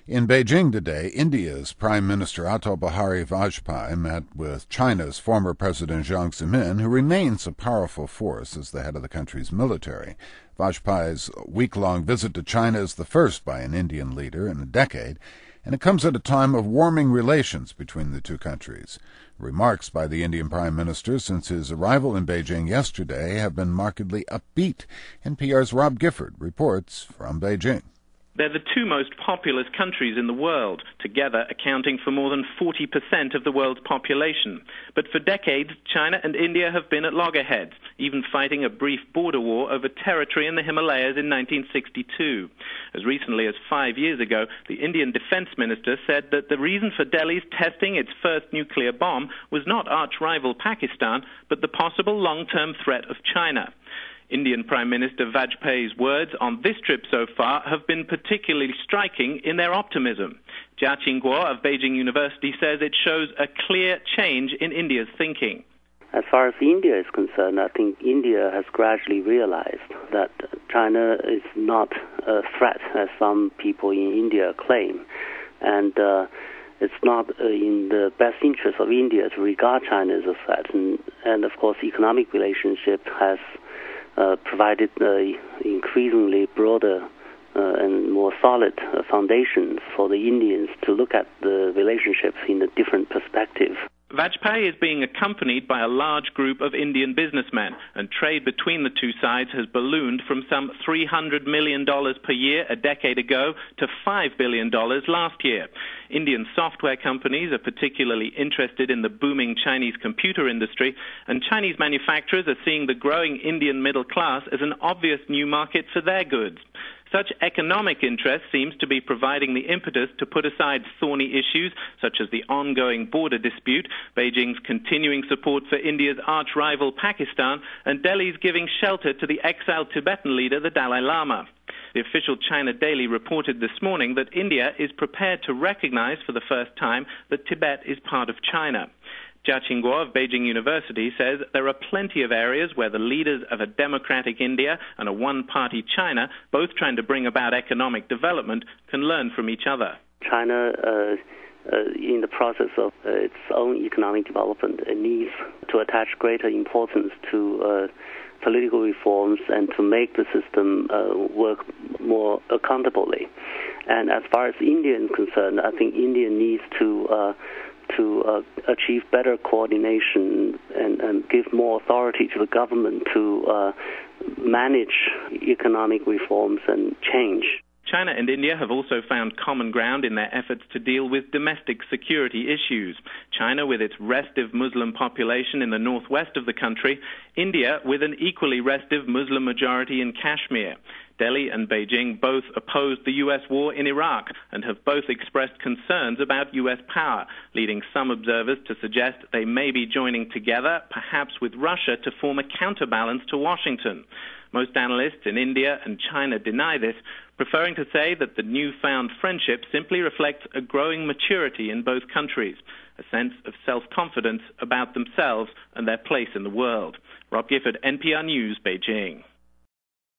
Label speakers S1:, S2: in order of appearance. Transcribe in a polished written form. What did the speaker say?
S1: In Beijing today, India's Prime Minister Atal Bihari Vajpayee met with China's former President Jiang Zemin, who remains a powerful force as the head of the country's military. Vajpayee's week-long visit to China is the first by an Indian leader in a decade, and it comes at a time of warming relations between the two countries. Remarks by the Indian Prime Minister since his arrival in Beijing yesterday have been markedly upbeat. NPR's Rob Gifford reports from Beijing.
S2: They're the two most populous countries in the world, together accounting for more than 40% of the world's population. But for decades, China and India have been at loggerheads, even fighting a brief border war over territory in the Himalayas in 1962. As recently as 5 years ago, the Indian Defense Minister said that the reason for Delhi's testing its first nuclear bomb was not arch-rival Pakistan, but the possible long-term threat of China. Indian Prime Minister Vajpayee's words on this trip so far have been particularly striking in their optimism. Jia Qingguo of Beijing University says it shows a clear change in India's thinking.
S3: As far as India is concerned, I think India has gradually realized that China is not a threat, as some people in India claim. And it's not in the best interest of India to regard China as a threat. And of course, economic relationship has provided increasingly broader and more solid foundations for the Indians to look at the relationships in a different perspective.
S2: Vajpayee is being accompanied by a large group of Indian businessmen, and trade between the two sides has ballooned from some $300 million per year a decade ago to $5 billion last year. Indian software companies are particularly interested in the booming Chinese computer industry, and Chinese manufacturers are seeing the growing Indian middle class as an obvious new market for their goods. Such economic interest seems to be providing the impetus to put aside thorny issues such as the ongoing border dispute, Beijing's continuing support for India's arch-rival Pakistan, and Delhi's giving shelter to the exiled Tibetan leader, the Dalai Lama. The official China Daily reported this morning that India is prepared to recognize for the first time that Tibet is part of China. Jia Qingguo of Beijing University says there are plenty of areas where the leaders of a democratic India and a one-party China, both trying to bring about economic development, can learn from each other.
S3: China, in the process of its own economic development, it needs to attach greater importance to political reforms and to make the system work more accountably. And as far as India is concerned, I think India needs to achieve better coordination and give more authority to the government to manage economic reforms and change.
S2: China and India have also found common ground in their efforts to deal with domestic security issues. China with its restive Muslim population in the northwest of the country, India with an equally restive Muslim majority in Kashmir. Delhi and Beijing both opposed the U.S. war in Iraq and have both expressed concerns about U.S. power, leading some observers to suggest they may be joining together, perhaps with Russia, to form a counterbalance to Washington. Most analysts in India and China deny this, preferring to say that the newfound friendship simply reflects a growing maturity in both countries, a sense of self-confidence about themselves and their place in the world. Rob Gifford, NPR News, Beijing.